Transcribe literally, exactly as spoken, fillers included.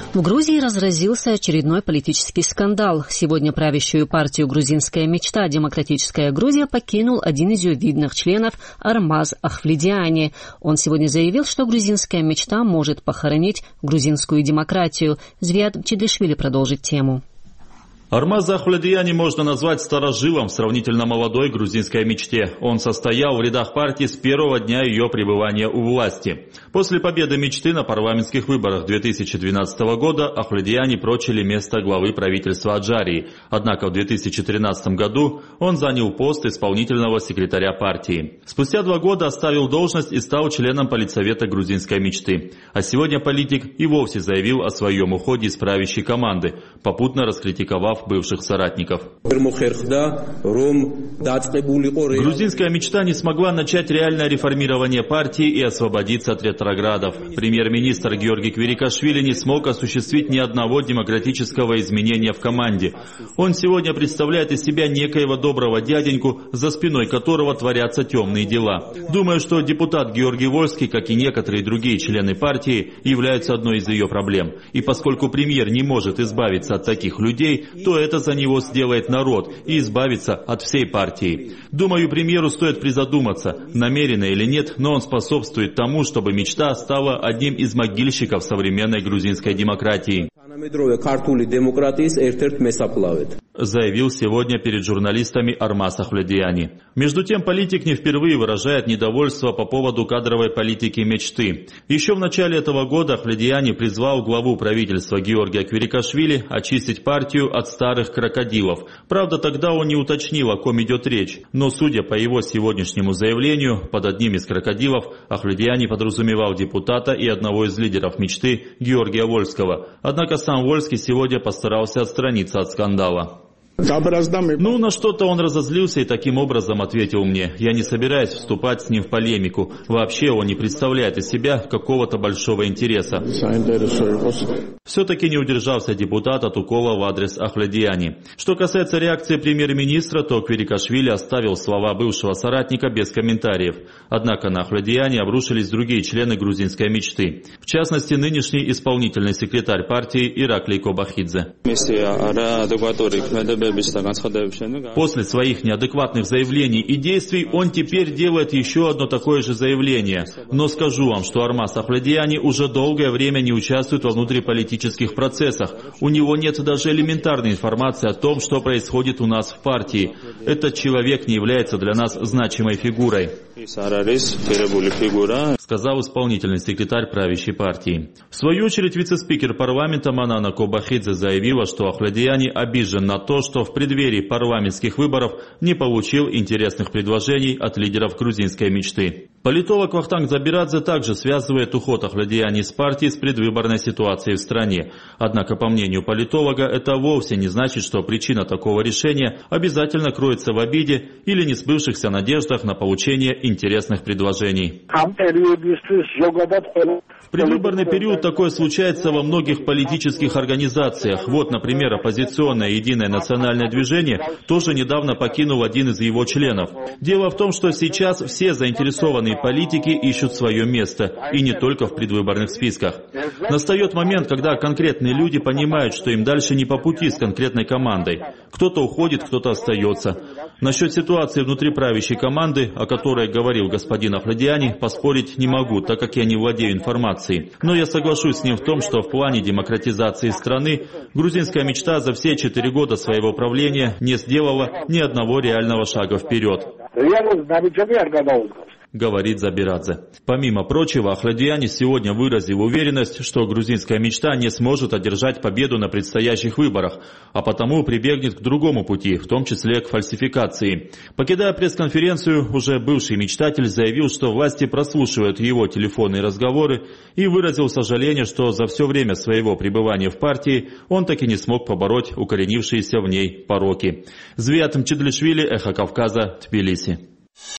В Грузии разразился очередной политический скандал. Сегодня правящую партию «Грузинская мечта. Демократическая Грузия» покинул один из ее видных членов Армаз Ахвледиани. Он сегодня заявил, что «Грузинская мечта» может похоронить грузинскую демократию. Звиат Чедлишвили продолжит тему. Армаза Ахвледиани можно назвать старожилом в сравнительно молодой грузинской мечте. Он состоял в рядах партии с первого дня ее пребывания у власти. После победы мечты на парламентских выборах две тысячи двенадцатого года Ахвледиани прочили место главы правительства Аджарии. Однако в две тысячи тринадцатом году он занял пост исполнительного секретаря партии. Спустя два года оставил должность и стал членом политсовета грузинской мечты. А сегодня политик и вовсе заявил о своем уходе из правящей команды, попутно раскритиковав бывших соратников. Грузинская мечта не смогла начать реальное реформирование партии и освободиться от ретроградов. Премьер-министр Георгий Квирикашвили не смог осуществить ни одного демократического изменения в команде. Он сегодня представляет из себя некоего доброго дяденьку, за спиной которого творятся темные дела. Думаю, что депутат Георгий Вольский, как и некоторые другие члены партии, являются одной из ее проблем. И поскольку премьер не может избавиться от таких людей, то это за него сделает народ и избавиться от всей партии. Думаю, премьеру стоит призадуматься, намеренно или нет, но он способствует тому, чтобы мечта стала одним из могильщиков современной грузинской демократии. Заявил сегодня перед журналистами Армаз Ахвледиани. Между тем, политик не впервые выражает недовольство по поводу кадровой политики мечты. Еще в начале этого года Ахвледиани призвал главу правительства Георгия Квирикашвили очистить партию от старых крокодилов. Правда, тогда он не уточнил, о ком идет речь. Но, судя по его сегодняшнему заявлению, под одним из крокодилов Ахвледиани подразумевал депутата и одного из лидеров мечты Георгия Вольского. Однако сам Вольский сегодня постарался отстраниться от скандала. Ну, на что-то он разозлился и таким образом ответил мне: я не собираюсь вступать с ним в полемику. Вообще он не представляет из себя какого-то большого интереса. Все-таки не удержался депутат от укола в адрес Ахвледиани. Что касается реакции премьер-министра, то Квирикашвили оставил слова бывшего соратника без комментариев. Однако на Ахвледиани обрушились другие члены грузинской мечты. В частности, нынешний исполнительный секретарь партии Ираклий Кобахидзе. После своих неадекватных заявлений и действий он теперь делает еще одно такое же заявление. Но скажу вам, что Армаз Ахвледиани уже долгое время не участвует во внутриполитических процессах. У него нет даже элементарной информации о том, что происходит у нас в партии. Этот человек не является для нас значимой фигурой, сказал исполнительный секретарь правящей партии. В свою очередь, вице-спикер парламента Манана Кобахидзе заявила, что Ахвледиани обижен на то, что в преддверии парламентских выборов не получил интересных предложений от лидеров грузинской мечты. Политолог Вахтанг Забирадзе также связывает уход Ахвледиани с партией с предвыборной ситуацией в стране. Однако, по мнению политолога, это вовсе не значит, что причина такого решения обязательно кроется в обиде или несбывшихся надеждах на получение интересных предложений. В предвыборный период такое случается во многих политических организациях. Вот, например, оппозиционное «Единое национальное движение» тоже недавно покинул один из его членов. Дело в том, что сейчас все заинтересованные политики ищут свое место, и не только в предвыборных списках. Настает момент, когда конкретные люди понимают, что им дальше не по пути с конкретной командой. Кто-то уходит, кто-то остается. Насчет ситуации внутри правящей команды, о которой говорил господин Ахвледиани, поспорить не могу, так как я не владею информацией. Но я соглашусь с ним в том, что в плане демократизации страны грузинская мечта за все четыре года своего правления не сделала ни одного реального шага вперед, говорит Забирадзе. Помимо прочего, Ахвледиани сегодня выразил уверенность, что грузинская мечта не сможет одержать победу на предстоящих выборах, а потому прибегнет к другому пути, в том числе к фальсификации. Покидая пресс-конференцию, уже бывший мечтатель заявил, что власти прослушивают его телефонные разговоры и выразил сожаление, что за все время своего пребывания в партии он так и не смог побороть укоренившиеся в ней пороки. Звиат Чедлишвили, Эхо Кавказа, Тбилиси.